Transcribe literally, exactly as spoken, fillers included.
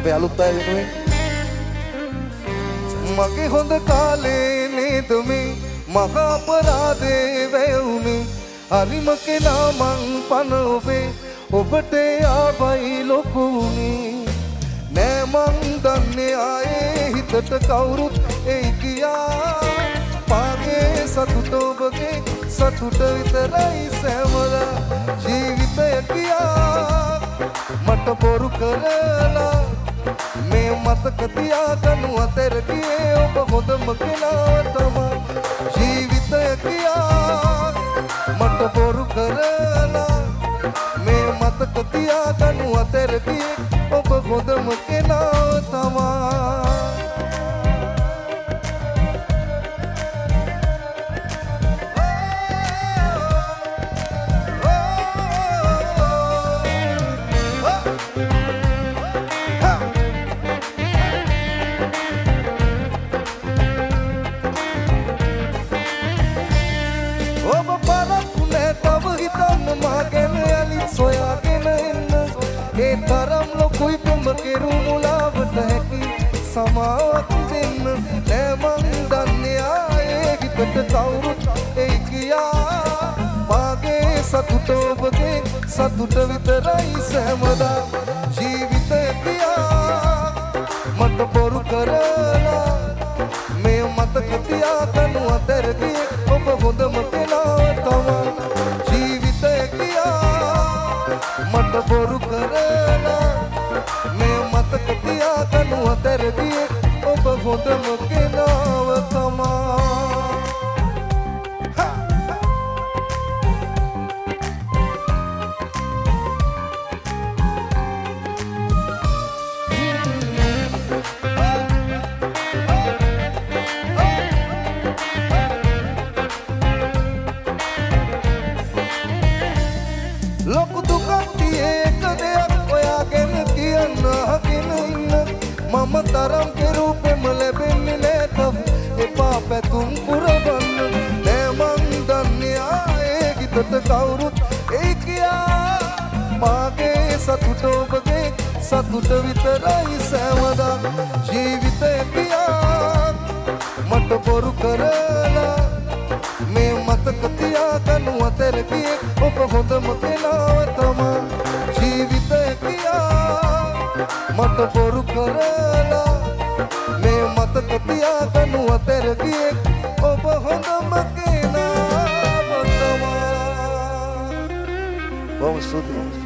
අපේ අලුත් අය වෙනුවෙන් මගේ හොඳ කාලේ නේද මේ මහ අපරාධේ වැයුනේ හරිම කෙනා මං පන ඔබේ ඔබට ආවයි ලොකුනේ නෑ මං දන්නේ ආයේ හිතට කවුරුත් එයි කියා පාගේ සතුට ඔබගේ සතුට විතරයි සෑමදා ජීවිතය කියා මට බොරු කරලා මේ මතක තියාගනු අතර ගියේ ඔබ හොඳම කෙනා තමයි ජීවිතය කියා මට බොරු කරලා මේ මතක තියාගනු අතර ගියේ ඔබ හොඳම කෙනා තමයි සොයාගෙන එන්න ඒ තරම් ලොකුයි තුඹ කෙරු මුලාවට හැකි සමාවක් දෙන්න නෑ මං දන්නේ ආයේ හිතට කවුරුත් එයි කියා මාගේ සතුට ඔබගේ සතුට විතරයි සෑමදා ජීවිතය කියා මට බොරු කරලා මේ මතක තියාගනු අතර ගියේ ඔබ හොඳම කෙනා තමයි ජීවිතය කියා මට බොරු කරලා මේ මතක තියාගනු අතර ගියේ ඔබ හොඳම කෙනාව තමයි ලොකු දුකක් තියේක දෙයක් ඔයාගෙන කියන්න අහගෙන ඉන්න මම තරම් කෙරූ පෙම ලැබෙන්නේ නෑ තව එපා පැතුම් පුරවන්න නෑ මං දන්නේ ආයේ හිතට කවුරුත් එයි කියා මාගේ සතුට ඔබගේ සතුට විතරයි සෑමදා ජීවිතය කියා මට බොරු කරලා මේ මතක තියාගනු අතර ගියේ ඔබ හොඳම කෙනාව තමයි ජීවිතය කියා මට බොරු කරලා මේ මතක තියාගනු අතර ගියේ ඔබ හොඳම කෙනාව තමයි බොහොම ස්තුතියි